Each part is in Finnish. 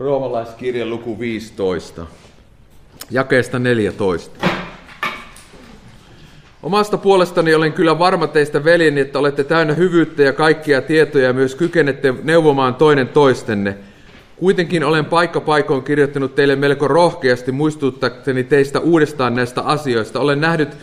Roomalaiskirjan luku 15, jakeesta 14. Omasta puolestani olen kyllä varma teistä, veljeni, että olette täynnä hyvyyttä ja kaikkia tietoja ja myös kykenette neuvomaan toinen toistenne. Kuitenkin olen paikka paikoin kirjoittanut teille melko rohkeasti muistuttaakseni teistä uudestaan näistä asioista. Olen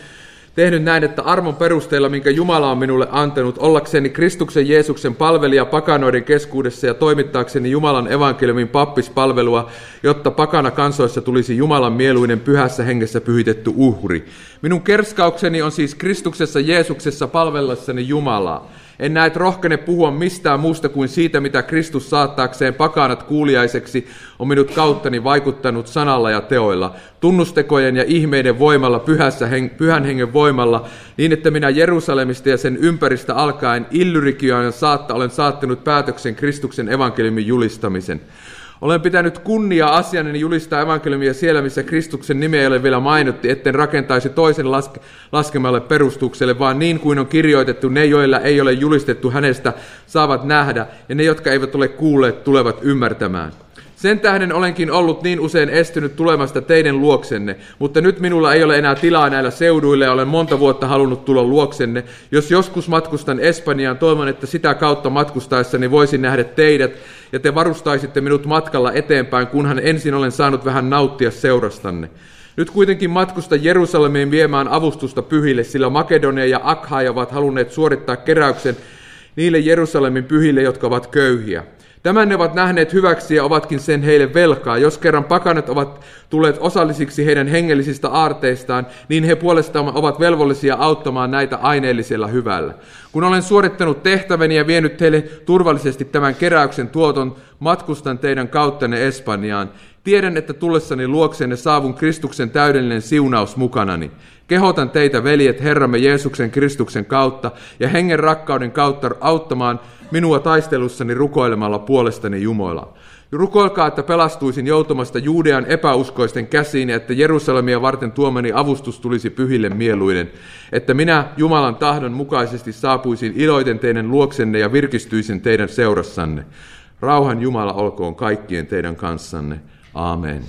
tehnyt näin, että armon perusteella, minkä Jumala on minulle antanut, ollakseni Kristuksen Jeesuksen palvelija pakanoiden keskuudessa ja toimittaakseni Jumalan evankeliumin pappispalvelua, jotta pakana kansoissa tulisi Jumalan mieluinen pyhässä hengessä pyhitetty uhri. Minun kerskaukseni on siis Kristuksessa Jeesuksessa palvellessani Jumalaa. En näet rohkene puhua mistään muusta kuin siitä, mitä Kristus saattaakseen pakanat kuuliaiseksi on minut kauttani vaikuttanut sanalla ja teoilla, tunnustekojen ja ihmeiden voimalla, pyhän hengen voimalla, niin että minä Jerusalemista ja sen ympäristä alkaen Illyrikioon saatta olen saattanut päätöksen Kristuksen evankeliumin julistamisen. Olen pitänyt kunnia asianeni julistaa evankeliumia siellä, missä Kristuksen nimeä ei ole vielä mainittu, etten rakentaisi toisen laskemalle perustukselle, vaan niin kuin on kirjoitettu, ne, joilla ei ole julistettu hänestä, saavat nähdä, ja ne, jotka eivät ole kuulleet, tulevat ymmärtämään. Sen tähden olenkin ollut niin usein estynyt tulemasta teidän luoksenne, mutta nyt minulla ei ole enää tilaa näillä seuduilla ja olen monta vuotta halunnut tulla luoksenne. Jos joskus matkustan Espanjaan, toivon, että sitä kautta matkustaessani voisin nähdä teidät ja te varustaisitte minut matkalla eteenpäin, kunhan ensin olen saanut vähän nauttia seurastanne. Nyt kuitenkin matkustan Jerusalemiin viemään avustusta pyhille, sillä Makedonia ja Akhaia ovat halunneet suorittaa keräyksen niille Jerusalemin pyhille, jotka ovat köyhiä. Tämän ne ovat nähneet hyväksi ja ovatkin sen heille velkaa. Jos kerran pakanat ovat tulleet osallisiksi heidän hengellisistä aarteistaan, niin he puolestaan ovat velvollisia auttamaan näitä aineellisella hyvällä. Kun olen suorittanut tehtäväni ja vienyt teille turvallisesti tämän keräyksen tuoton, matkustan teidän kauttanne Espanjaan. Tiedän, että tullessani luoksenne saavun Kristuksen täydellinen siunaus mukanani. Kehotan teitä, veljet, Herramme Jeesuksen Kristuksen kautta ja hengen rakkauden kautta auttamaan minua taistelussani rukoilemalla puolestani Jumalaa. Rukoilkaa, että pelastuisin joutumasta Juudean epäuskoisten käsiin ja että Jerusalemia varten tuomani avustus tulisi pyhille mieluinen, että minä Jumalan tahdon mukaisesti saapuisin iloiten teidän luoksenne ja virkistyisin teidän seurassanne. Rauhan Jumala olkoon kaikkien teidän kanssanne. Aamen.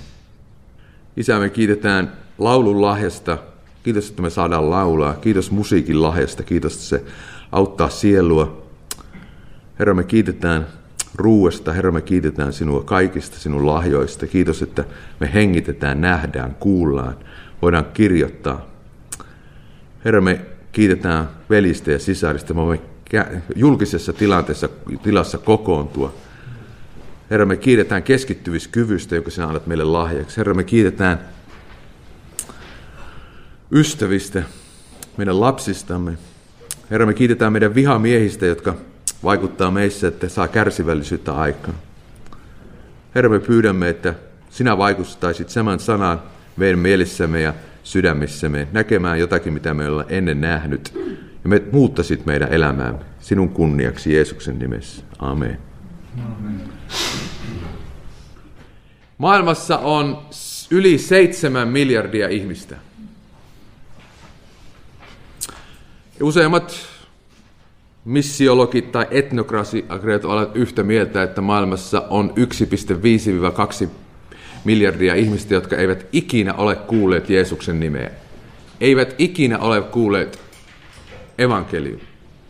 Isä, me kiitetään laulun lahjasta. Kiitos, että me saadaan laulaa. Kiitos musiikin lahjasta. Kiitos, että se auttaa sielua. Herra, me kiitetään ruuasta. Herra, me kiitetään sinua kaikista sinun lahjoista. Kiitos, että me hengitetään, nähdään, kuullaan, voidaan kirjoittaa. Herra, me kiitetään velistä ja sisarista. Me voimme julkisessa tilassa kokoontua. Herra, me kiitetään keskittymiskyvystä, joka sinä annat meille lahjaksi. Herra, me kiitetään ystävistä, meidän lapsistamme. Herra, me kiitetään meidän vihamiehistä, jotka vaikuttaa meissä, että saa kärsivällisyyttä aikaan. Herra, me pyydämme, että sinä vaikuttaisit saman sanan meidän mielissämme ja sydämissämme, näkemään jotakin, mitä me ollaan ennen nähnyt, ja me muuttasit meidän elämäämme sinun kunniaksi Jeesuksen nimessä. Amen. Amen. Maailmassa on yli 7 miljardia ihmistä. Ja useimmat missiologit tai etnokratiat ovat yhtä mieltä, että maailmassa on 1,5-2 miljardia ihmistä, jotka eivät ikinä ole kuulleet Jeesuksen nimeä. Eivät ikinä ole kuulleet evankeliumia.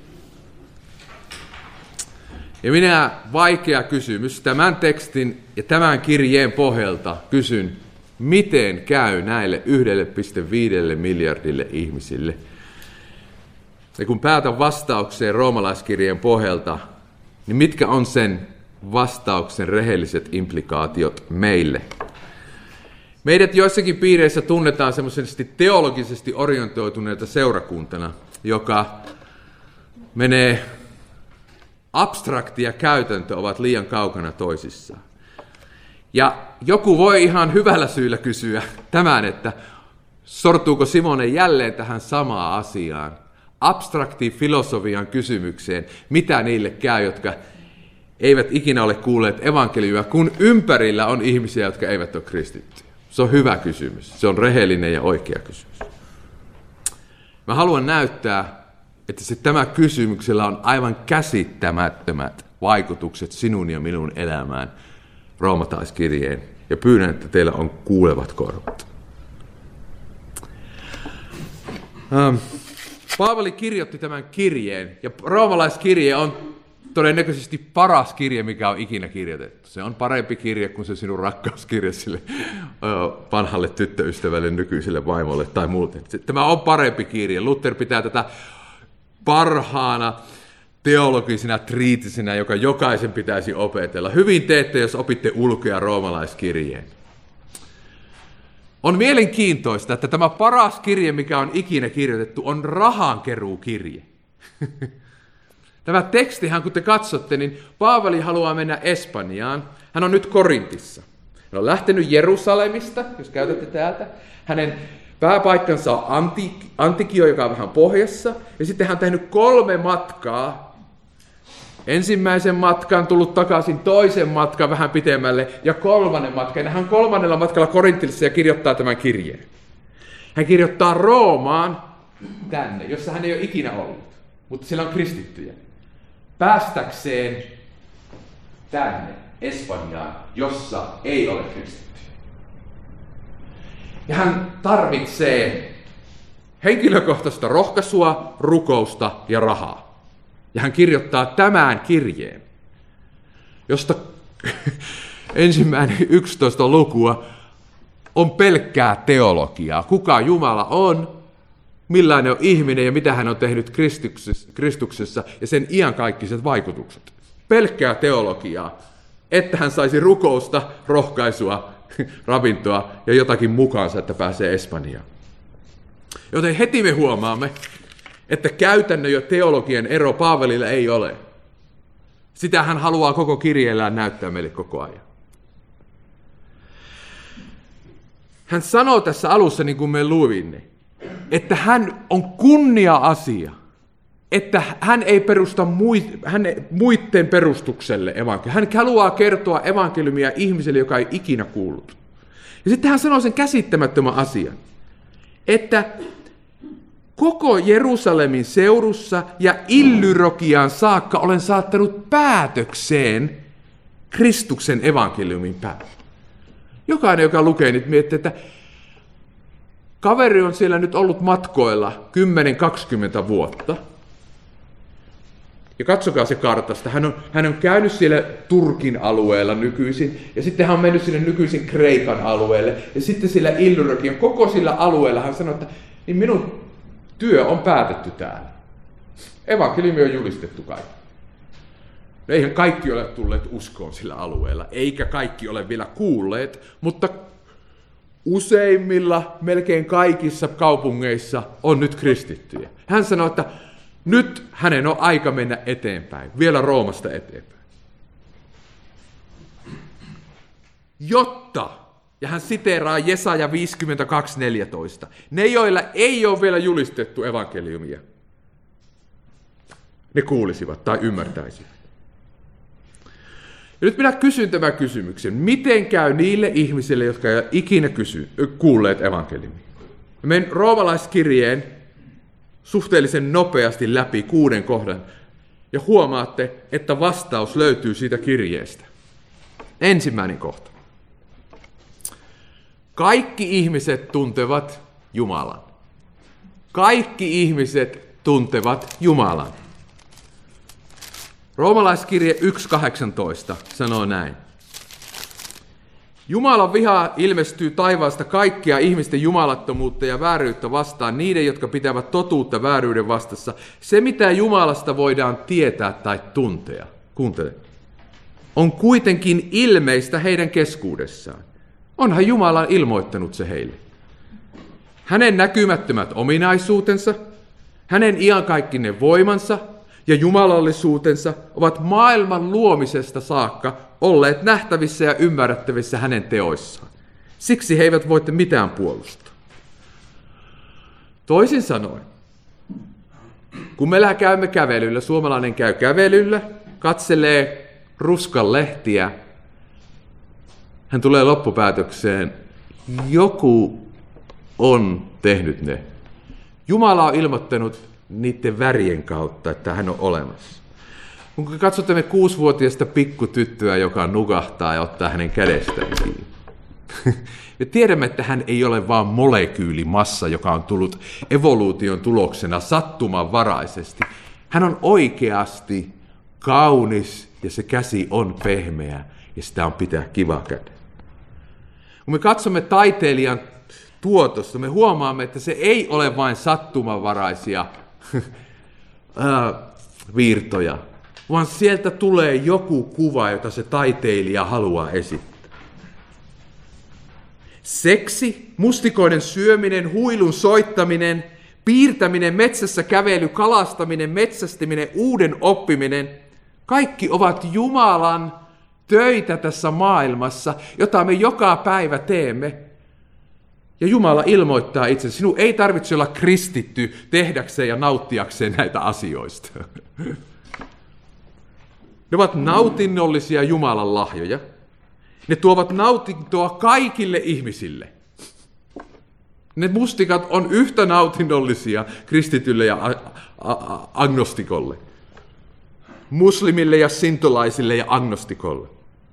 Ja minä vaikea kysymys tämän tekstin ja tämän kirjeen pohjalta kysyn, miten käy näille 1,5 miljardille ihmisille. Ja kun päätän vastaukseen roomalaiskirjeen pohjalta, niin mitkä on sen vastauksen rehelliset implikaatiot meille? Meidät joissakin piireissä tunnetaan semmoisesti teologisesti orientoituneita seurakuntana, joka menee abstrakti ja käytäntö ovat liian kaukana toisissaan. Ja joku voi ihan hyvällä syyllä kysyä tämän, että sortuuko Simone jälleen tähän samaan asiaan, abstraktiin filosofian kysymykseen, mitä niille käy, jotka eivät ikinä ole kuulleet evankeliumia, kun ympärillä on ihmisiä, jotka eivät ole kristittyjä. Se on hyvä kysymys, se on rehellinen ja oikea kysymys. Mä haluan näyttää, että tämä kysymyksellä on aivan käsittämättömät vaikutukset sinun ja minun elämään roomalaiskirjeen ja pyydän, että teillä on kuulevat korvat. Paavali kirjoitti tämän kirjeen, ja roomalaiskirje on todennäköisesti paras kirje, mikä on ikinä kirjoitettu. Se on parempi kirje kuin se sinun rakkauskirje sille vanhalle tyttöystävälle, nykyiselle vaimolle tai muuten. Tämä on parempi kirje. Luther pitää tätä parhaana teologisena triitisenä, joka jokaisen pitäisi opetella. Hyvin teette, jos opitte ulkoa roomalaiskirjeen. On mielenkiintoista, että tämä paras kirje, mikä on ikinä kirjoitettu, on rahankeruukirje. Tämä tekstihän, kun te katsotte, niin Paavali haluaa mennä Espanjaan. Hän on nyt Korintissa. Hän on lähtenyt Jerusalemista, jos käytätte täältä. Hänen pääpaikkansa on Antikio, joka on vähän pohjassa. Ja sitten hän on tehnyt 3 matkaa. Ensimmäisen matkan, tullut takaisin, toisen matkan vähän pitemmälle ja 3. matkan. Ja hän 3. matkalla Korintissa ja kirjoittaa tämän kirjeen. Hän kirjoittaa Roomaan tänne, jossa hän ei ole ikinä ollut. Mutta siellä on kristittyjä. Päästäkseen tänne Espanjaan, jossa ei ole kristittyjä. Ja hän tarvitsee henkilökohtaista rohkaisua, rukousta ja rahaa. Ja hän kirjoittaa tämän kirjeen, josta ensimmäinen 11 lukua on pelkkää teologiaa. Kuka Jumala on, millainen on ihminen ja mitä hän on tehnyt Kristuksessa ja sen iankaikkiset vaikutukset. Pelkkää teologiaa, että hän saisi rukousta, rohkaisua, ravintoa ja jotakin mukaansa, että pääsee Espanjaan. Joten heti me huomaamme, että käytännön ja teologian ero Paavalilla ei ole. Sitä hän haluaa koko kirjeellään näyttää meille koko ajan. Hän sanoo tässä alussa, niin kuin me luimme, että hän on kunnia-asia, että hän ei perusta muiden perustukselle evankeliumia. Hän haluaa kertoa evankeliumia ihmiselle, joka ei ikinä kuullut. Ja sitten hän sanoo sen käsittämättömän asian, että koko Jerusalemin seurussa ja Illyrokiaan saakka olen saattanut päätökseen Kristuksen evankeliumin päin. Jokainen, joka lukee, nyt miettii, että kaveri on siellä nyt ollut matkoilla 10-20 vuotta. Ja katsokaa se kartasta. Hän on käynyt siellä Turkin alueella nykyisin, ja sitten hän on mennyt sinne nykyisin Kreikan alueelle, ja sitten sillä Illyrokian, koko sillä alueella hän sanoi, että niin minun työ on päätetty täällä. Evankeliumi on julistettu kaikki. No eihän kaikki ole tulleet uskoon sillä alueella, eikä kaikki ole vielä kuulleet, mutta useimmilla, melkein kaikissa kaupungeissa on nyt kristittyjä. Hän sanoi, että nyt hänen on aika mennä eteenpäin, vielä Roomasta eteenpäin. Jotta, ja hän siteeraa Jesaja 52:14, ne joilla ei ole vielä julistettu evankeliumia, ne kuulisivat tai ymmärtäisivät. Ja nyt minä kysyn tämän kysymyksen. Miten käy niille ihmisille, jotka ei ole ikinä kuulleet evankeliumia? Menen roomalaiskirjeen suhteellisen nopeasti läpi 6 kohdan ja huomaatte, että vastaus löytyy siitä kirjeestä. Ensimmäinen kohta. Kaikki ihmiset tuntevat Jumalan. Kaikki ihmiset tuntevat Jumalan. Roomalaiskirje 1.18 sanoo näin. Jumalan viha ilmestyy taivaasta kaikkia ihmisten jumalattomuutta ja vääryyttä vastaan, niiden, jotka pitävät totuutta vääryyden vastassa. Se, mitä Jumalasta voidaan tietää tai tuntea, kuuntele, on kuitenkin ilmeistä heidän keskuudessaan. Onhan Jumala ilmoittanut se heille. Hänen näkymättömät ominaisuutensa, hänen iankaikkinen voimansa ja jumalallisuutensa ovat maailman luomisesta saakka olleet nähtävissä ja ymmärrettävissä hänen teoissaan. Siksi he eivät voi mitään puolustaa. Toisin sanoen, kun me käymme kävelyllä, suomalainen käy kävelyllä, katselee ruskan lehtiä, hän tulee loppupäätökseen, joku on tehnyt ne. Jumala on ilmoittanut niiden värien kautta, että hän on olemassa. Kun katsotte me 6-vuotiaista pikkutyttöä, joka nukahtaa ja ottaa hänen kädestään kiinni. Me tiedämme, että hän ei ole vain molekyylimassa, joka on tullut evoluution tuloksena sattumanvaraisesti. Hän on oikeasti kaunis ja se käsi on pehmeä ja sitä on pitää kiva käden. Kun me katsomme taiteilijan tuotosta, me huomaamme, että se ei ole vain sattumanvaraisia virtoja, vaan sieltä tulee joku kuva, jota se taiteilija haluaa esittää. Seksi, mustikoiden syöminen, huilun soittaminen, piirtäminen, metsässä kävely, kalastaminen, metsästäminen, uuden oppiminen, kaikki ovat Jumalan töitä tässä maailmassa, jota me joka päivä teemme. Ja Jumala ilmoittaa itse, sinun ei tarvitse olla kristitty tehdäkseen ja nauttiakseen näitä asioista. Ne ovat nautinnollisia Jumalan lahjoja. Ne tuovat nautintoa kaikille ihmisille. Ne mustikat on yhtä nautinnollisia kristitylle ja agnostikolle. Muslimille ja sintolaisille ja agnostikolle.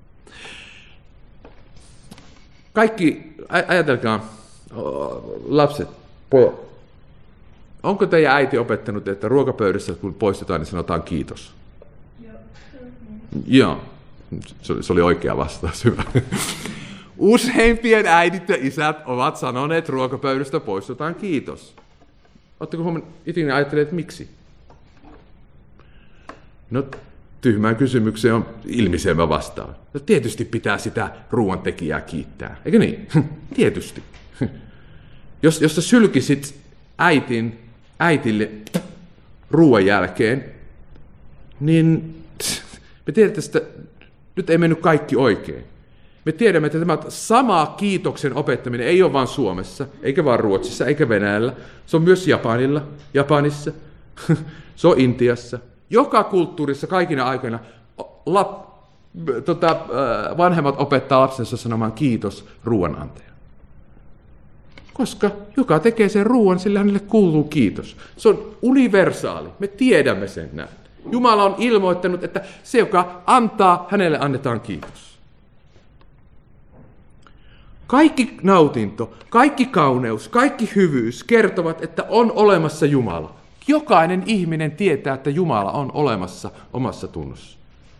Kaikki, ajatelkaa, lapset, pojat. Onko teidän äiti opettanut, että ruokapöydässä kun poistetaan, niin sanotaan kiitos? Joo. Se oli oikea vastaus, hyvä. Useimpien äidit ja isät ovat sanoneet, että ruokapöydästä poistetaan kiitos. Oletteko huomannut, itse ajattelee, että miksi? No, tyhmään kysymykseen on ilmiselvä vastaus. No, tietysti pitää sitä ruoantekijää kiittää, eikö niin? Tietysti. Jos sä sylkisit äitille ruoan jälkeen, niin me tiedetään, että nyt ei mennyt kaikki oikein. Me tiedämme, että tämä sama kiitoksen opettaminen ei ole vain Suomessa, eikä vain Ruotsissa, eikä Venäjällä. Se on myös Japanissa, se on Intiassa. Joka kulttuurissa kaikina aikoina vanhemmat opettaa lapsensa sanomaan kiitos ruoanantajalle. Koska joka tekee sen ruoan, sillä hänelle kuuluu kiitos. Se on universaali, me tiedämme sen näin. Jumala on ilmoittanut, että se, joka antaa, hänelle annetaan kiitos. Kaikki nautinto, kaikki kauneus, kaikki hyvyys kertovat, että on olemassa Jumala. Jokainen ihminen tietää, että Jumala on olemassa omassa tunnossa.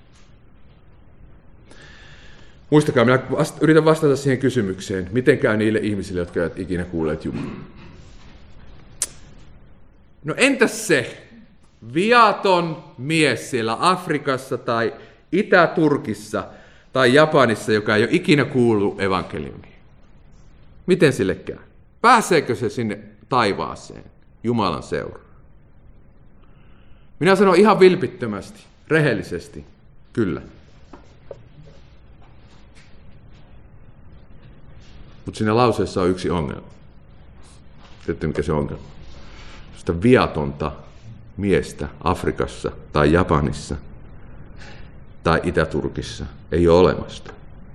Muistakaa, minä yritän vastata siihen kysymykseen, miten käy niille ihmisille, jotka eivät ikinä kuulleet Jumalaa. No entäs se viaton mies siellä Afrikassa tai Itä-Turkissa tai Japanissa, joka ei ole ikinä kuullut evankeliumiin? Miten sille käy? Pääseekö se sinne taivaaseen, Jumalan seuraan? Minä sanon ihan vilpittömästi, rehellisesti, kyllä. Mutta siinä lauseessa on yksi ongelma. Tiedätte, mikä se ongelma? Sitä viatonta miestä Afrikassa tai Japanissa tai Itä-Turkissa ei ole olemasta.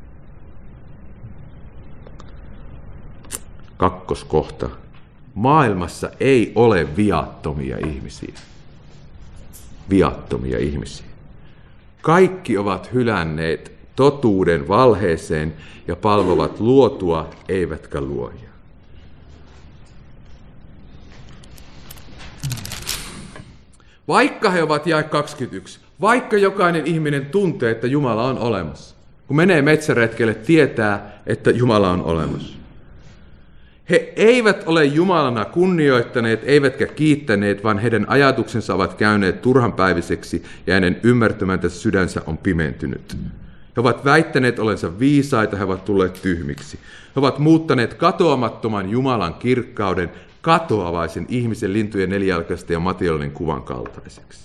Kakkoskohta. Maailmassa ei ole viattomia ihmisiä. Viattomia ihmisiä. Kaikki ovat hylänneet totuuden valheeseen ja palvovat luotua eivätkä luojaa. Vaikka he ovat jae 21, vaikka jokainen ihminen tuntee, että Jumala on olemassa. Kun menee metsäretkelle, tietää, että Jumala on olemassa. He eivät ole Jumalana kunnioittaneet, eivätkä kiittäneet, vaan heidän ajatuksensa ovat käyneet turhanpäiväiseksi ja hänen ymmärtämänsä sydänsä on pimentynyt. He ovat väittäneet olensa viisaita, he ovat tulleet tyhmiksi. He ovat muuttaneet katoamattoman Jumalan kirkkauden katoavaisen ihmisen, lintujen, nelijalkaisten ja materiaalinen kuvan kaltaiseksi.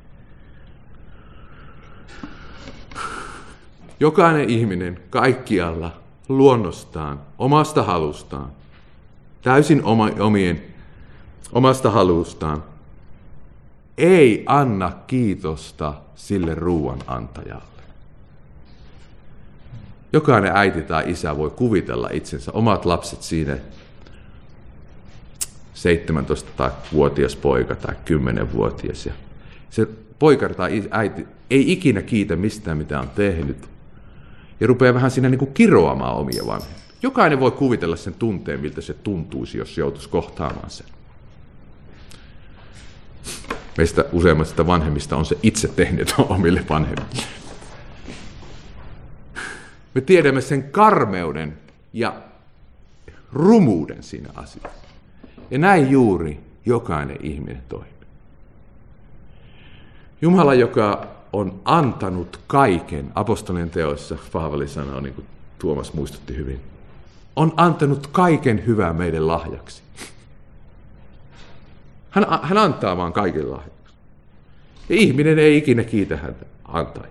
Jokainen ihminen kaikkialla luonnostaan, omasta halustaan, täysin omasta halustaan, ei anna kiitosta sille ruoan antajalle. Jokainen äiti tai isä voi kuvitella itsensä, omat lapset siinä 17-vuotias poika tai 10-vuotias. Ja se poika tai äiti ei ikinä kiitä mistään, mitä on tehnyt, ja rupeaa vähän siinä niin kuin kiroamaan omia vanhempia. Jokainen voi kuvitella sen tunteen, miltä se tuntuisi, jos joutuisi kohtaamaan sen. Meistä useimmista vanhemmista on se itse tehnyt omille vanhemmille. Me tiedämme sen karmeuden ja rumuuden siinä asiassa. Ja näin juuri jokainen ihminen toimii. Jumala, joka on antanut kaiken, apostolien teoissa Paavali sanoo, niin kuin Tuomas muistutti hyvin, on antanut kaiken hyvää meidän lahjaksi. Hän antaa vaan kaiken lahjaksi. Ja ihminen ei ikinä kiitä häntä antaja.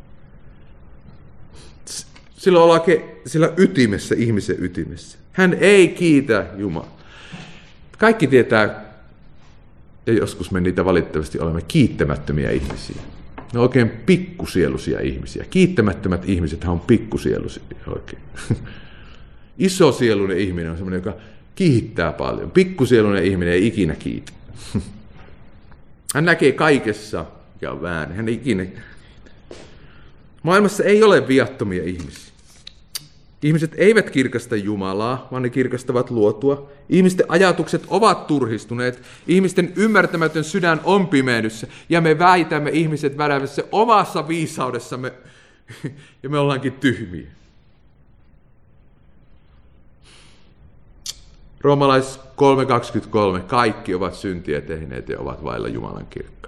Silloin ollaan sillä ytimessä, ihmisen ytimessä. Hän ei kiitä Jumalaa. Kaikki tietää, ja joskus me niitä valitettavasti olemme, kiittämättömiä ihmisiä. Ne on oikein pikkusieluisia ihmisiä. Kiittämättömät ihmiset on pikkusieluisia oikein. Isosieluinen ihminen on sellainen, joka kiittää paljon. Pikkusieluinen ihminen ei ikinä kiitä. Hän näkee kaikessa, mikä on väärin. Hän ei ikinä. Maailmassa ei ole viattomia ihmisiä. Ihmiset eivät kirkasta Jumalaa, vaan ne kirkastavat luotua. Ihmisten ajatukset ovat turhistuneet. Ihmisten ymmärtämätön sydän on pimeydyssä. Ja me väitämme ihmiset värävässä omassa viisaudessamme. Ja me ollaankin tyhmiä. Roomalais 3.23. Kaikki ovat syntiä tehneet ja ovat vailla Jumalan kirkkautta.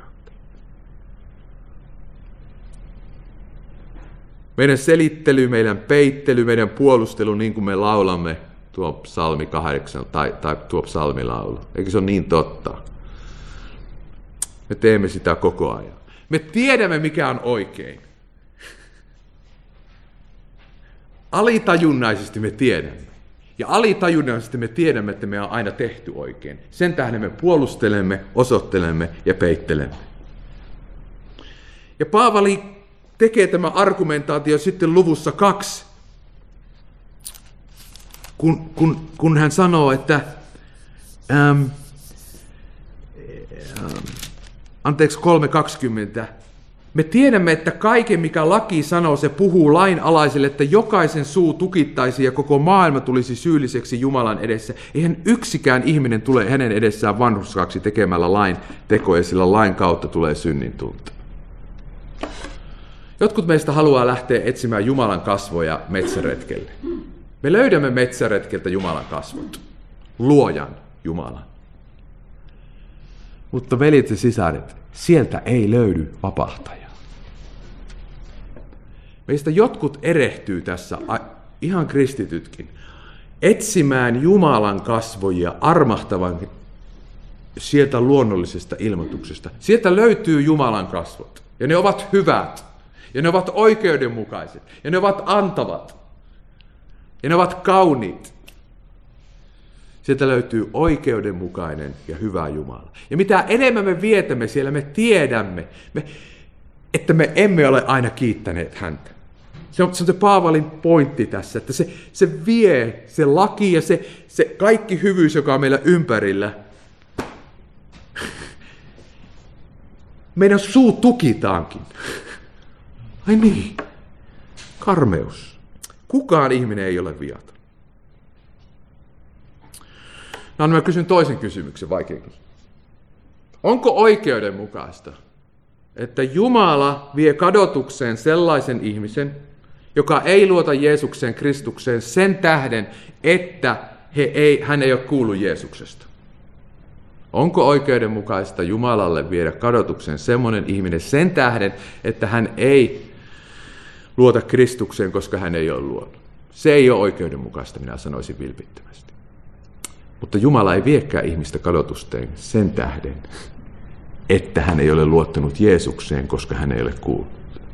Meidän selittely, meidän peittely, meidän puolustelu, niin kuin me laulamme tuo psalmi 8 tai tuo psalmilaulu. Eikö se ole niin totta? Me teemme sitä koko ajan. Me tiedämme, mikä on oikein. Alitajunnaisesti me tiedämme. Ja alitajunnaisesti me tiedämme, että me on aina tehty oikein. Sen tähden me puolustelemme, osoittelemme ja peittelemme. Ja Paavali tekee tämä argumentaatio sitten luvussa 2, kun hän sanoo, että 3.20. Me tiedämme, että kaiken, mikä laki sanoo, se puhuu lain alaiselle, että jokaisen suu tukittaisi ja koko maailma tulisi syylliseksi Jumalan edessä. Eihän yksikään ihminen tule hänen edessään vanhurskaksi tekemällä lain tekoja, sillä lain kautta tulee synnin tunto. Jotkut meistä haluaa lähteä etsimään Jumalan kasvoja metsäretkelle. Me löydämme metsäretkeltä Jumalan kasvot, luojan Jumalan. Mutta veljet ja sisaret, sieltä ei löydy vapahtajaa. Meistä jotkut erehtyy tässä, ihan kristitytkin, etsimään Jumalan kasvoja armahtavan sieltä luonnollisesta ilmoituksesta. Sieltä löytyy Jumalan kasvot, ja ne ovat hyvät. Ja ne ovat oikeudenmukaiset. Ja ne ovat antavat. Ja ne ovat kauniit. Sieltä löytyy oikeudenmukainen ja hyvä Jumala. Ja mitä enemmän me vietämme siellä, me tiedämme, että me emme ole aina kiittäneet häntä. Se on se Paavalin pointti tässä, että se vie, se laki ja se kaikki hyvyys, joka on meillä ympärillä. Meidän suu tukitaankin. Ai niin, karmeus. Kukaan ihminen ei ole viaton. No, mä kysyn toisen kysymyksen, vaikein kysymys. Onko oikeudenmukaista, että Jumala vie kadotukseen sellaisen ihmisen, joka ei luota Jeesukseen Kristukseen sen tähden, että hän ei ole kuullut Jeesuksesta? Onko oikeudenmukaista Jumalalle viedä kadotukseen semmoinen ihminen sen tähden, että hän ei luota Kristukseen, koska hän ei ole luonut? Se ei ole oikeudenmukaista, minä sanoisin vilpittömästi. Mutta Jumala ei viekään ihmistä kadotusteen sen tähden, että hän ei ole luottanut Jeesukseen, koska hän ei ole kuullut.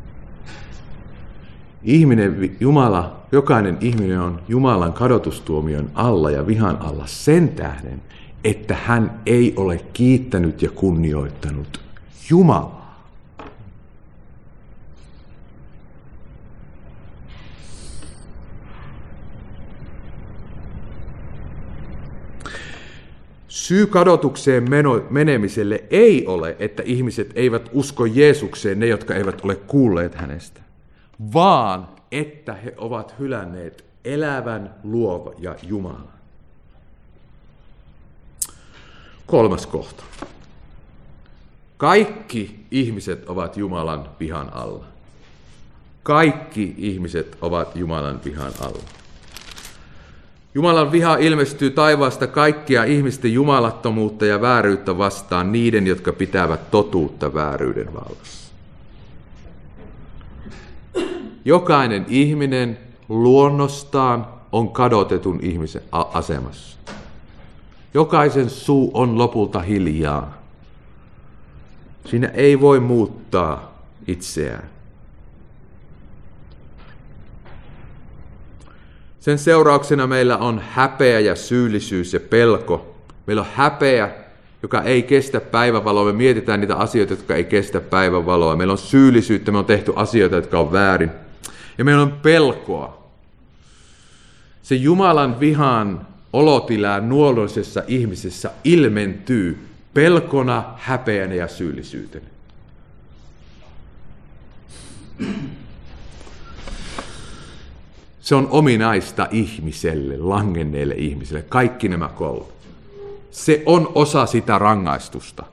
Jokainen ihminen on Jumalan kadotustuomion alla ja vihan alla sen tähden, että hän ei ole kiittänyt ja kunnioittanut Jumalaa. Syy kadotukseen menemiselle ei ole, että ihmiset eivät usko Jeesukseen, ne jotka eivät ole kuulleet hänestä, vaan että he ovat hylänneet elävän luova ja Jumalan. 3. kohta. Kaikki ihmiset ovat Jumalan vihan alla. Kaikki ihmiset ovat Jumalan vihan alla. Jumalan viha ilmestyy taivaasta kaikkia ihmisten jumalattomuutta ja vääryyttä vastaan niiden, jotka pitävät totuutta vääryyden vallassa. Jokainen ihminen luonnostaan on kadotetun ihmisen asemassa. Jokaisen suu on lopulta hiljaa. Siinä ei voi muuttaa itseään. Sen seurauksena meillä on häpeä ja syyllisyys ja pelko. Meillä on häpeä, joka ei kestä päivänvaloa. Me mietitään niitä asioita, jotka ei kestä päivänvaloa. Meillä on syyllisyyttä, me on tehty asioita, jotka on väärin. Ja meillä on pelkoa. Se Jumalan vihan olotila nuollisessa ihmisessä ilmentyy pelkona, häpeänä ja syyllisyytenä. Se on ominaista ihmiselle, langenneelle ihmiselle, kaikki nämä 3. Se on osa sitä rangaistusta.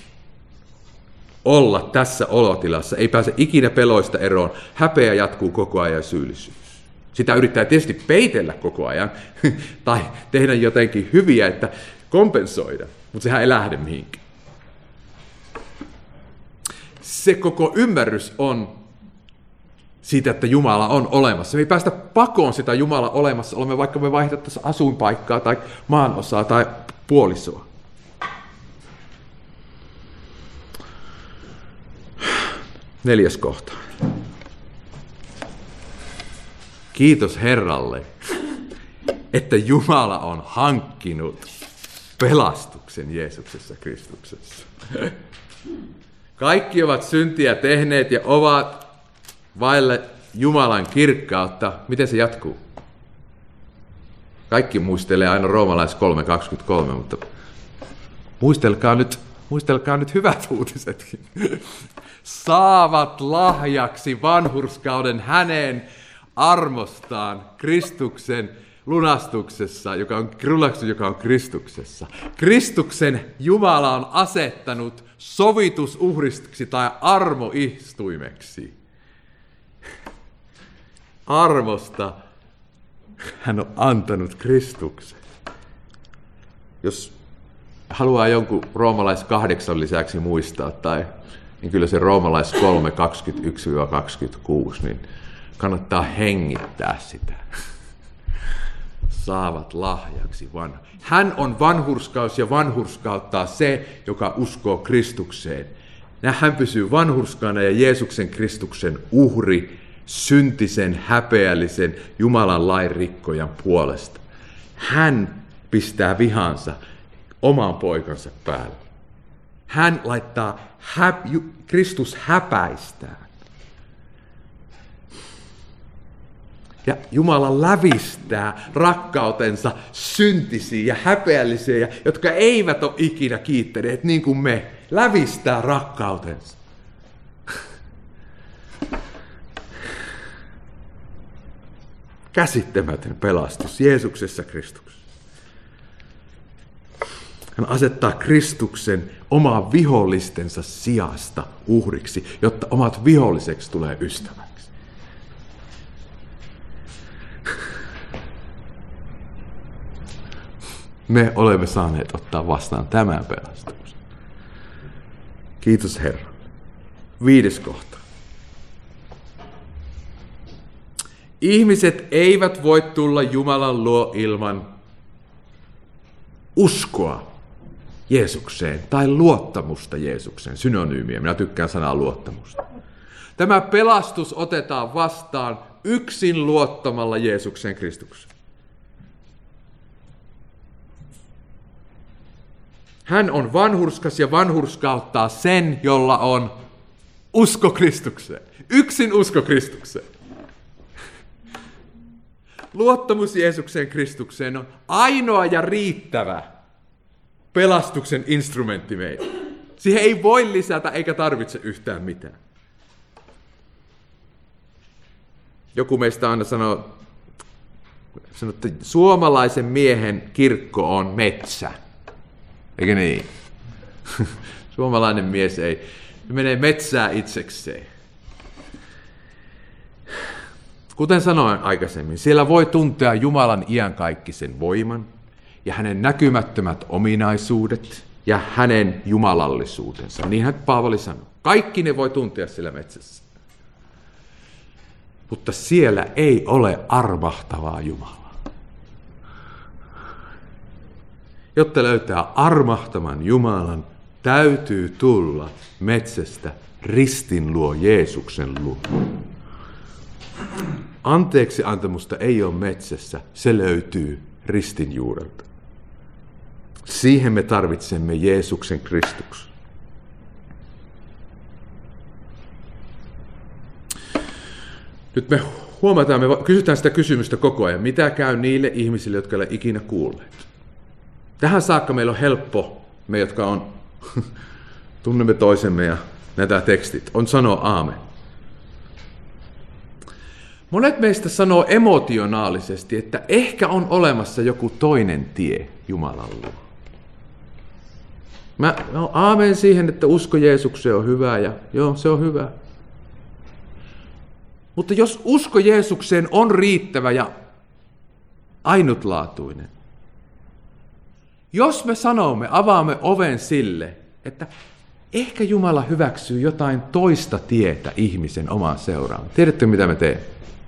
Olla tässä olotilassa, ei pääse ikinä peloista eroon, häpeä jatkuu koko ajan ja syyllisyys. Sitä yrittää tietysti peitellä koko ajan tai tehdä jotenkin hyviä, että kompensoida, mutta sehän ei lähde mihinkään. Se koko ymmärrys on siitä, että Jumala on olemassa. Me ei päästä pakoon sitä Jumala olemassa, olemme vaikka me vaihdettaisiin asuinpaikkaa tai maanosaa tai puolisoa. Neljäs kohta. Kiitos Herralle, että Jumala on hankkinut pelastuksen Jeesuksessa Kristuksessa. Kaikki ovat syntiä tehneet ja ovat vaille Jumalan kirkkautta. Miten se jatkuu? Kaikki muistelee aina Roomalais 3:23, mutta muistelkaa nyt hyvät uutisetkin. Saavat lahjaksi vanhurskauden hänen armostaan Kristuksen lunastuksessa, joka on Kristuksessa. Kristuksen Jumala on asettanut sovitusuhriksi tai armoistuimeksi. Armosta hän on antanut Kristuksen. Jos haluaa jonkun Roomalais 8 lisäksi muistaa, niin kyllä se Roomalais 3:21-26, niin kannattaa hengittää sitä. Saavat lahjaksi Hän on vanhurskaus ja vanhurskauttaa se, joka uskoo Kristukseen. Hän pysyy vanhurskaana ja Jeesuksen Kristuksen uhri syntisen, häpeällisen Jumalan lain rikkojan puolesta. Hän pistää vihansa oman poikansa päälle. Hän laittaa, Kristus häpäistää. Ja Jumala lävistää rakkautensa syntisiin ja häpeällisiin, jotka eivät ole ikinä kiittäneet niin kuin me. Lävistää rakkautensa. Käsittämätön pelastus Jeesuksessa Kristuksessa. Hän asettaa Kristuksen omaa vihollistensa sijasta uhriksi, jotta omat viholliseksi tulee ystäväksi. Me olemme saaneet ottaa vastaan tämän pelastuksen. Kiitos Herra. 5. kohta. Ihmiset eivät voi tulla Jumalan luo ilman uskoa Jeesukseen tai luottamusta Jeesukseen. Synonyymiä. Minä tykkään sanaa luottamusta. Tämä pelastus otetaan vastaan yksin luottamalla Jeesukseen Kristukseen. Hän on vanhurskas ja vanhurskauttaa sen, jolla on usko Kristukseen. Yksin usko Kristukseen. Luottamus Jeesukseen Kristukseen on ainoa ja riittävä pelastuksen instrumentti meille. Siihen ei voi lisätä eikä tarvitse yhtään mitään. Joku meistä aina sanoo, että suomalaisen miehen kirkko on metsä. Eikö niin? Suomalainen mies ei menee metsää itsekseen. Kuten sanoin aikaisemmin, siellä voi tuntea Jumalan iankaikkisen voiman ja hänen näkymättömät ominaisuudet ja hänen jumalallisuutensa. Niinhän Paavali sanoi. Kaikki ne voi tuntea siellä metsässä. Mutta siellä ei ole armahtavaa Jumalaa. Jotta löytää armahtavan Jumalan, täytyy tulla metsästä ristin luo, Jeesuksen luo. Anteeksi antamusta ei ole metsässä, se löytyy ristin juurelta. Siihen me tarvitsemme Jeesuksen Kristuksen. Nyt me huomataan, me kysytään sitä kysymystä koko ajan. Mitä käy niille ihmisille, jotka ei ole ikinä kuulleet? Tähän saakka meillä on helppo, me jotka on, tunnemme toisemme ja näitä tekstit, on sanoa aamen. Monet meistä sanoo emotionaalisesti, että ehkä on olemassa joku toinen tie Jumalan luo. Mä aamen siihen, että usko Jeesukseen on hyvä ja joo, se on hyvä. Mutta jos usko Jeesukseen on riittävä ja ainutlaatuinen, jos me sanomme, avaamme oven sille, että ehkä Jumala hyväksyy jotain toista tietä ihmisen omaan seuraan. Tiedätte, mitä me teemme?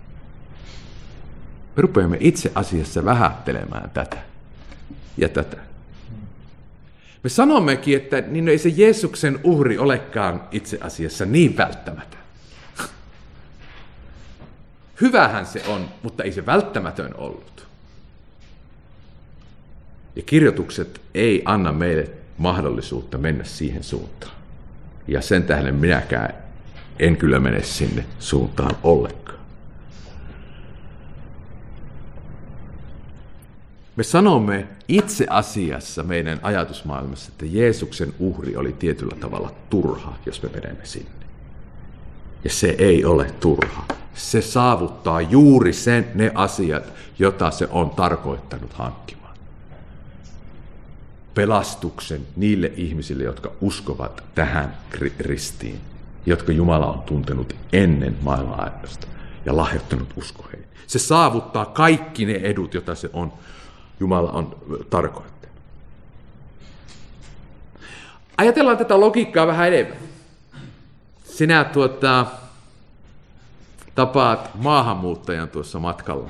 Me rupeamme itse asiassa vähättelemään tätä ja tätä. Me sanommekin, että niin ei se Jeesuksen uhri olekaan itse asiassa niin välttämätön. Hyvähän se on, mutta ei se välttämätön ollut. Ja kirjoitukset ei anna meille mahdollisuutta mennä siihen suuntaan. Ja sen tähden minäkään en kyllä mene sinne suuntaan ollenkaan. Me sanomme itse asiassa meidän ajatusmaailmassa, että Jeesuksen uhri oli tietyllä tavalla turha, jos me menemme sinne. Ja se ei ole turha. Se saavuttaa juuri ne asiat, joita se on tarkoittanut hankkimaan. Pelastuksen niille ihmisille, jotka uskovat tähän ristiin, jotka Jumala on tuntenut ennen maailmanajasta ja lahjoittanut usko heihin. Se saavuttaa kaikki ne edut, joita se on, Jumala on tarkoittanut. Ajatellaan tätä logiikkaa vähän enemmän. Sinä tapaat maahanmuuttajan tuossa matkalla.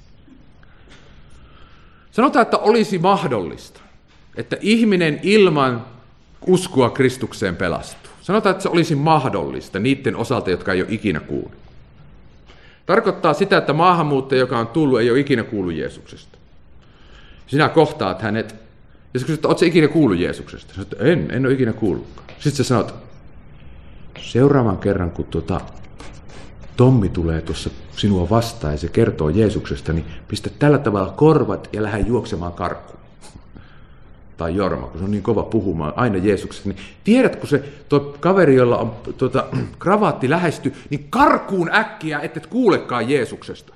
Sanotaan, että olisi mahdollista, että ihminen ilman uskoa Kristukseen pelastuu. Sanotaan, että se olisi mahdollista niiden osalta, jotka ei ole ikinä kuullut. Tarkoittaa sitä, että maahanmuuttaja, joka on tullut, ei ole ikinä kuullut Jeesuksesta. Sinä kohtaat hänet, ja sä kysyt, että ootko sä ikinä kuullut Jeesuksesta? Sä sanot, en ole ikinä kuullutkaan. Sitten sä sanot, seuraavan kerran, kun Tommi tulee tuossa sinua vastaan ja se kertoo Jeesuksesta, niin pistä tällä tavalla korvat ja lähde juoksemaan karkuun. Tai Jorma, kun se on niin kova puhumaan aina Jeesuksesta, niin tiedät, kun se kaveri, jolla on kravaatti lähesty, niin karkuun äkkiä, ettet kuulekaan Jeesuksesta.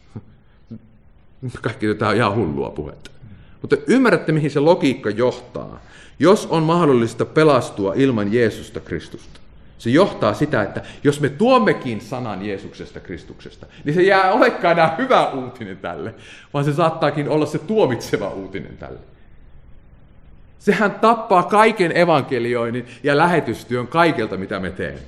Kaikki tämä on ihan hullua puhetta. Mutta ymmärrätte, mihin se logiikka johtaa. Jos on mahdollista pelastua ilman Jeesusta Kristusta, se johtaa sitä, että jos me tuommekin sanan Jeesuksesta Kristuksesta, niin se jää olekaan enää hyvä uutinen tälle, vaan se saattaakin olla se tuomitseva uutinen tälle. Sehän tappaa kaiken evankelioinnin ja lähetystyön kaikelta, mitä me teemme.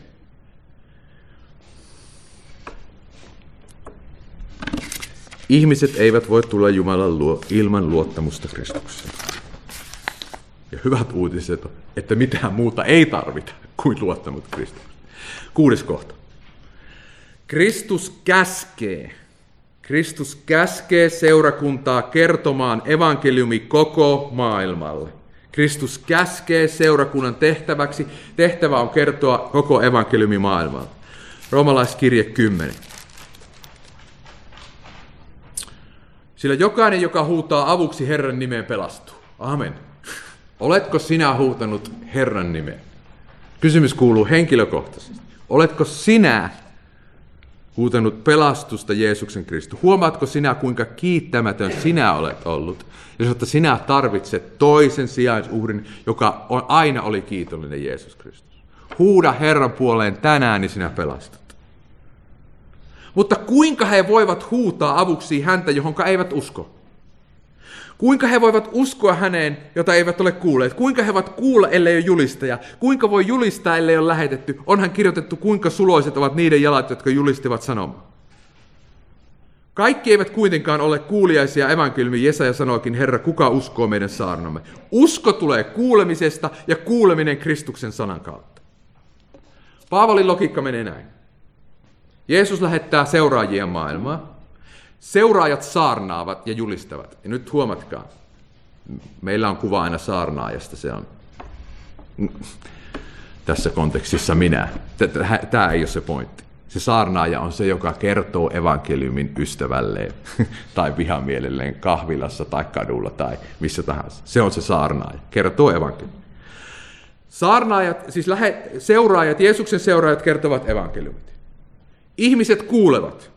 Ihmiset eivät voi tulla Jumalan luo ilman luottamusta Kristukseen. Ja hyvät uutiset on, että mitään muuta ei tarvita kuin luottamus Kristukseen. 6. kohta. Kristus käskee seurakuntaa kertomaan evankeliumi koko maailmalle. Kristus käskee seurakunnan tehtäväksi. Tehtävä on kertoa koko evankeliumi maailmalle. Roomalaiskirje 10. Sillä jokainen, joka huutaa avuksi Herran nimeen, pelastuu. Amen. Oletko sinä huutanut Herran nimeä? Kysymys kuuluu henkilökohtaisesti. Oletko sinä huutanut pelastusta Jeesuksen Kristus? Huomaatko sinä, kuinka kiittämätön sinä olet ollut, jos että sinä tarvitset toisen sijaisuhrin, joka aina oli kiitollinen Jeesus Kristus? Huuda Herran puoleen tänään, niin sinä pelastut. Mutta kuinka he voivat huutaa avuksi häntä, johonka eivät usko? Kuinka he voivat uskoa häneen, jota eivät ole kuulleet? Kuinka he voivat kuulla, ellei ole julistaja? Kuinka voi julistaa, ellei ole lähetetty? Onhan kirjoitettu, kuinka suloiset ovat niiden jalat, jotka julistivat sanomaa. Kaikki eivät kuitenkaan ole kuuliaisia evankeliumiin. Jesaja sanoikin, Herra, kuka uskoo meidän saarnamme? Usko tulee kuulemisesta ja kuuleminen Kristuksen sanan kautta. Paavalin logiikka menee näin. Jeesus lähettää seuraajia maailmaan. Seuraajat saarnaavat ja julistavat. Ja nyt huomatkaa, meillä on kuva aina saarnaajasta, se on tässä kontekstissa minä. Tämä ei ole se pointti. Se saarnaaja on se, joka kertoo evankeliumin ystävälleen tai vihamielelleen kahvilassa tai kadulla tai missä tahansa. Se on se saarnaaja, kertoo evankeliumin. Saarnaajat, siis seuraajat, Jeesuksen seuraajat kertovat evankeliumit. Ihmiset kuulevat.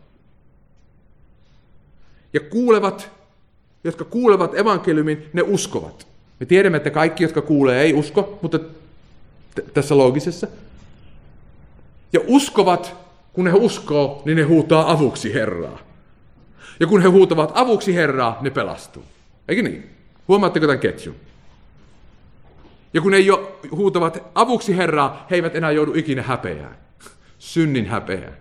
Ja jotka kuulevat evankeliumin, ne uskovat. Me tiedämme, että kaikki, jotka kuulee, ei usko, mutta tässä loogisessa. Ja uskovat, kun he uskoo, niin ne huutaa avuksi Herraa. Ja kun he huutavat avuksi Herraa, ne pelastuu. Eikö niin? Huomaatteko tämän ketjun? Ja kun he huutavat avuksi Herraa, he eivät enää joudu ikinä häpeään. Synnin häpeään.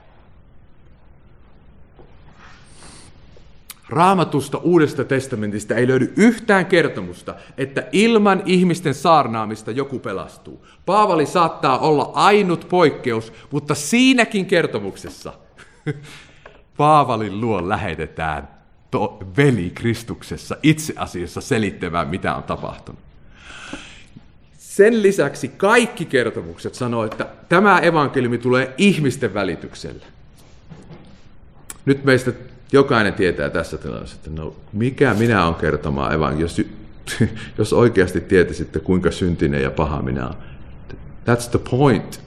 Raamatusta Uudesta testamentista ei löydy yhtään kertomusta, että ilman ihmisten saarnaamista joku pelastuu. Paavali saattaa olla ainut poikkeus, mutta siinäkin kertomuksessa Paavalin luo lähetetään veli Kristuksessa itse asiassa selittämään, mitä on tapahtunut. Sen lisäksi kaikki kertomukset sanoo, että tämä evankeliumi tulee ihmisten välityksellä. Nyt meistä jokainen tietää tässä tilanteessa, että no mikä minä olen kertomaan evankeliumia, jos oikeasti tietäisitte, kuinka syntinen ja paha minä olen. That's the point.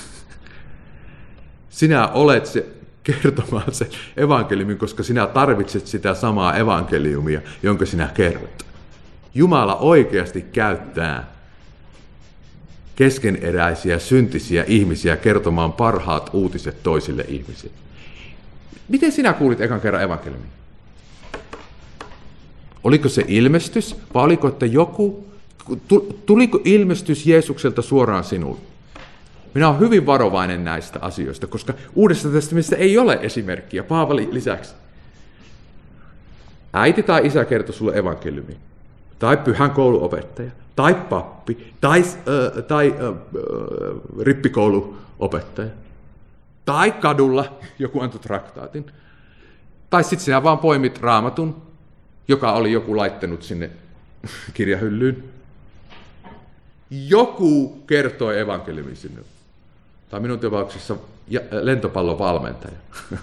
Sinä olet se kertomaan se evankeliumin, koska sinä tarvitset sitä samaa evankeliumia, jonka sinä kerrot. Jumala oikeasti käyttää keskeneräisiä, syntisiä ihmisiä kertomaan parhaat uutiset toisille ihmisille. Miten sinä kuulit ekan kerran evankeliumin? Oliko se ilmestys, vai oliko, että tuliko ilmestys Jeesukselta suoraan sinulle? Minä olen hyvin varovainen näistä asioista, koska Uudessa testamentissa ei ole esimerkkiä, Paavali lisäksi. Äiti tai isä kertoi sulle evankeliumin, tai pyhän kouluopettaja, tai pappi, tai rippikouluopettaja. Tai kadulla joku antoi traktaatin. Tai sitten sinä vaan poimit Raamatun, joka oli joku laittanut sinne kirjahyllyyn. Joku kertoi evankeliumin sinne. Tai minun tapauksessa lentopallon valmentaja.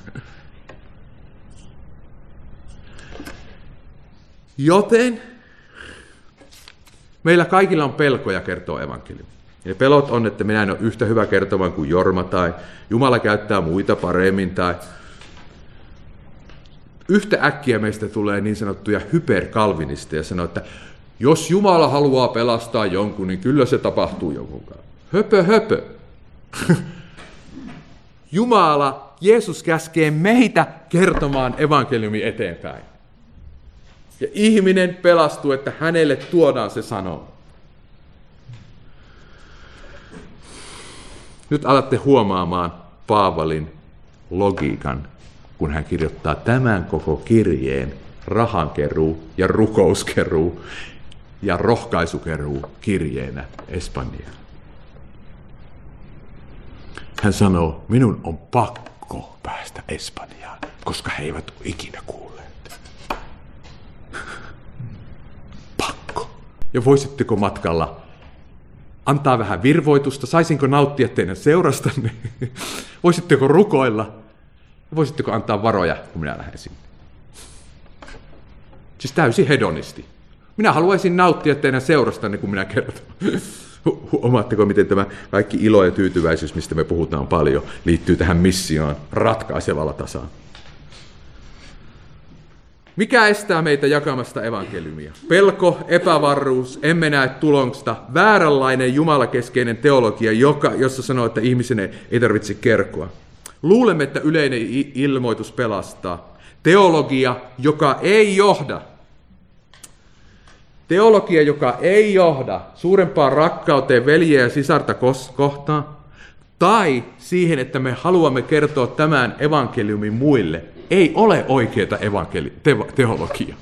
Joten meillä kaikilla on pelkoja kertoa evankeliumia. Ja pelot on, että minä en ole yhtä hyvä kertomaan kuin Jorma, tai Jumala käyttää muita paremmin, tai yhtä äkkiä meistä tulee niin sanottuja hyperkalvinisteja ja sanoo, että jos Jumala haluaa pelastaa jonkun, niin kyllä se tapahtuu jonkunkaan. Höpö. Jumala, Jeesus käskee meitä kertomaan evankeliumi eteenpäin. Ja ihminen pelastuu, että hänelle tuodaan se sanoma. Nyt alatte huomaamaan Paavalin logiikan, kun hän kirjoittaa tämän koko kirjeen rahankeruu ja rukouskeruu ja rohkaisukeruu kirjeenä Espanjaan. Hän sanoo, minun on pakko päästä Espanjaan, koska he eivät ole ikinä kuulleet. Pakko. Ja voisitteko matkalla antaa vähän virvoitusta, saisinko nauttia teidän seurastanne? Voisitteko rukoilla? Voisitteko antaa varoja, kun minä lähden sinne? Siis täysin hedonisti. Minä haluaisin nauttia teidän seurastanne, kun minä kerron. Huomaatteko, miten tämä kaikki ilo ja tyytyväisyys, mistä me puhutaan paljon, liittyy tähän missioon ratkaisevalla tasalla. Mikä estää meitä jakamasta evankeliumia? Pelko, epävarmuus, emme näe tulosta, vääränlainen jumalakeskeinen teologia, jossa sanoo, että ihmisen ei tarvitse kerkoa. Luulemme, että yleinen ilmoitus pelastaa. Teologia, joka ei johda. Teologia, joka ei johda suurempaan rakkauteen veljeä ja sisarta kohtaan, tai siihen, että me haluamme kertoa tämän evankeliumin muille, ei ole oikeaa teologiaa.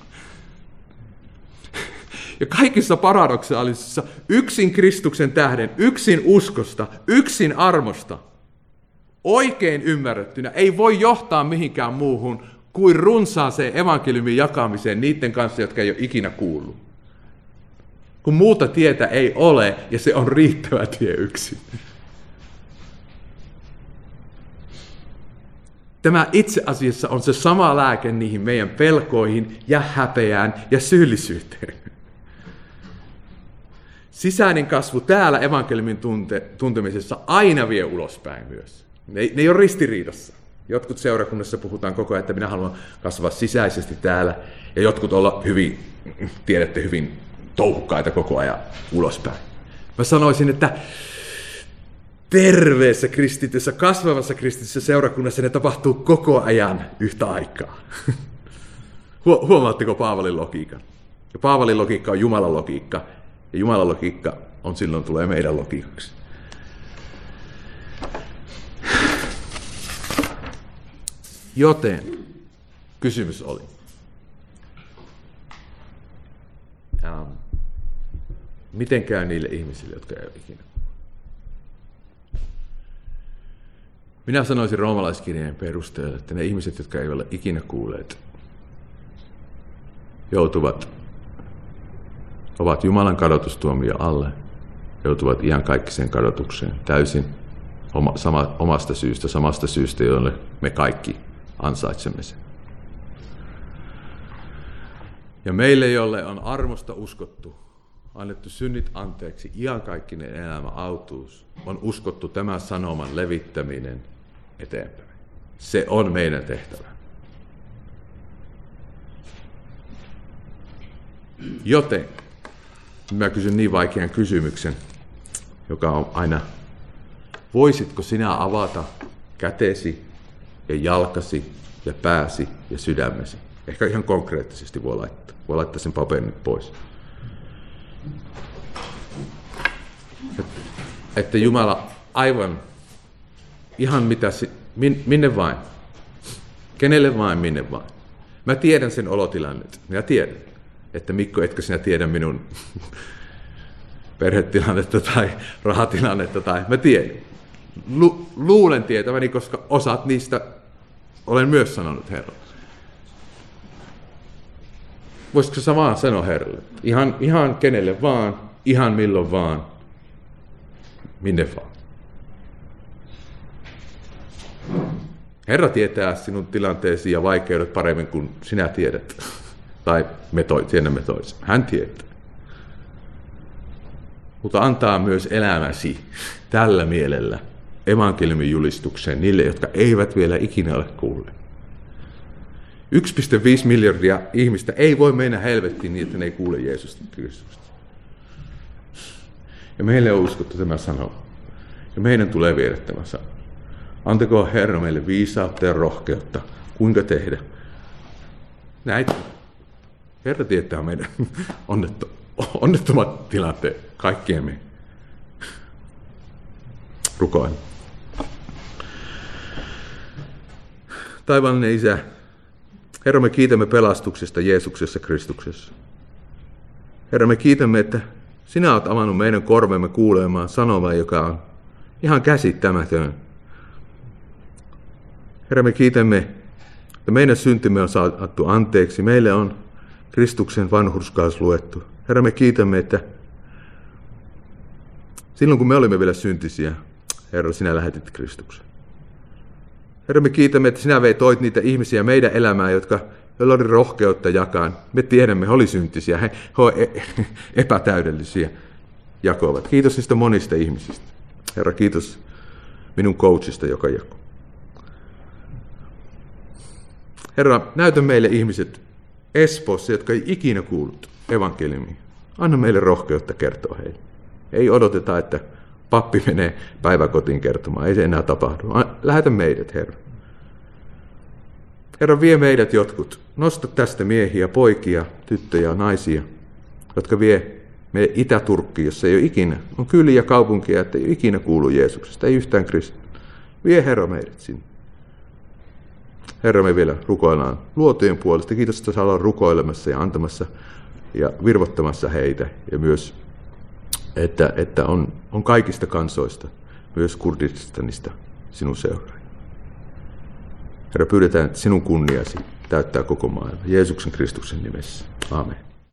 Ja kaikissa paradoksaalisissa yksin Kristuksen tähden, yksin uskosta, yksin armosta, oikein ymmärrettynä, ei voi johtaa mihinkään muuhun kuin runsaaseen evankeliumin jakamiseen niiden kanssa, jotka ei ole ikinä kuullut. Kun muuta tietä ei ole, ja se on riittävä tie yksin. Tämä itse asiassa on se sama lääke niihin meidän pelkoihin ja häpeään ja syyllisyyteen. Sisäinen kasvu täällä evankeliumin tuntemisessa aina vie ulospäin myös. Ne ei ole ristiriidassa. Jotkut seurakunnassa puhutaan koko ajan, että minä haluan kasvaa sisäisesti täällä, ja jotkut olla hyvin touhukkaita koko ajan ulospäin. Mä sanoisin, että terveessä kristityssä, kasvavassa kristityssä seurakunnassa ne tapahtuu koko ajan yhtä aikaa. Huomaatteko Paavalin logiikan? Ja Paavalin logiikka on Jumalan logiikka, ja Jumalan logiikka on silloin tulee meidän logiikaksi. Joten kysymys oli, miten käy niille ihmisille, jotka ei ole ikinä? Minä sanoisin roomalaiskirjeen perusteella, että ne ihmiset, jotka ei ole ikinä kuulleet, ovat Jumalan kadotustuomio alle, joutuvat iankaikkiseen kadotukseen täysin samasta syystä, jolle me kaikki ansaitsemme sen. Ja meille, jolle on armosta uskottu, annettu synnit anteeksi, iankaikkinen elämä autuus, on uskottu tämän sanoman levittäminen eteenpäin. Se on meidän tehtävä. Joten mä kysyn niin vaikean kysymyksen, joka on aina, voisitko sinä avata kätesi ja jalkasi ja pääsi ja sydämesi? Ehkä ihan konkreettisesti voi laittaa sen paperin pois. Että Jumala aivan ihan minne vain. Kenelle vain, minne vain. Mä tiedän sen olotilan nyt. Minä tiedän, että Mikko, etkö sinä tiedä minun perhetilannetta tai rahatilannetta tai mä tiedän. Luulen tietäväni, koska osat niistä olen myös sanonut Herralle. Voisitko sä vaan sanoa Herralle? Ihan kenelle vaan, ihan milloin vaan, minne vaan. Herra tietää sinun tilanteesi ja vaikeudet paremmin kuin sinä tiedät. Tai tiedämme toisen. Hän tietää. Mutta antaa myös elämäsi tällä mielellä evankeliumin julistukseen niille, jotka eivät vielä ikinä ole kuulleet. 1,5 miljardia ihmistä ei voi mennä helvettiin niin, että ne ei kuule Jeesusta Kristusta. Ja meille on uskottu tämä sanoma. Ja meidän tulee viedä tämä sanoma. Antakoon Herra meille viisautta ja rohkeutta, kuinka tehdä. Näitä. Herra tietää meidän onnettomat tilanteet, kaikkien me. Rukoin. Taivaallinen Isä, Herra, me kiitämme pelastuksesta Jeesuksessa Kristuksessa. Herra, me kiitämme, että sinä olet avannut meidän korvemme kuulemaan sanomaa, joka on ihan käsittämätön. Herra, me kiitämme, että meidän syntimme on saatu anteeksi. Meille on Kristuksen vanhurskaus luettu. Herra, me kiitämme, että silloin kun me olimme vielä syntisiä, Herra, sinä lähetit Kristuksen. Herra, me kiitämme, että sinä toit niitä ihmisiä meidän elämään, jotka joilla oli rohkeutta jakaa. Me tiedämme, he olivat syntisiä, he olivat epätäydellisiä, jakoivat. Kiitos niistä monista ihmisistä. Herra, kiitos minun coachista, joka jakoi. Herra, näytä meille ihmiset Espoossa, jotka ei ikinä kuullut evankeliumiin. Anna meille rohkeutta kertoa heille. Ei odoteta, että pappi menee päiväkotiin kertomaan. Ei se enää tapahdu. Lähetä meidät, Herra. Herra, vie meidät jotkut. Nosta tästä miehiä, poikia, tyttöjä, naisia, jotka vie me Itä-Turkkiin, jossa ei ole ikinä, on kyliä kaupunkia, että ei ole ikinä kuulu Jeesuksesta, ei yhtään Kristus. Vie Herra meidät sinne. Herra, me vielä rukoillaan luotujen puolesta. Kiitos, että saa olla rukoilemassa ja antamassa ja virvottamassa heitä. Ja myös, että on kaikista kansoista, myös Kurdistanista, sinun seuraajia. Herra, pyydetään, että sinun kunniasi täyttää koko maailma. Jeesuksen Kristuksen nimessä. Aamen.